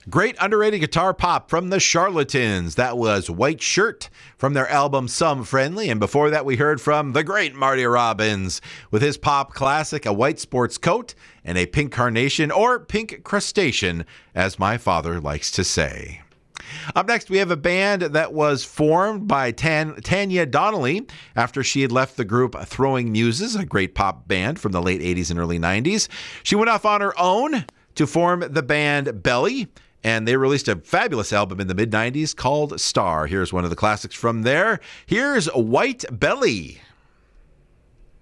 Great underrated guitar pop from the Charlatans. That was White Shirt from their album Some Friendly. And before that, we heard from the great Marty Robbins with his pop classic, A White Sports Coat and a Pink Carnation, or Pink Crustacean, as my father likes to say. Up next, we have a band that was formed by Tanya Donnelly after she had left the group Throwing Muses, a great pop band from the late 80s and early 90s. She went off on her own to form the band Belly, and they released a fabulous album in the mid-90s called Star. Here's one of the classics from there. Here's White Belly.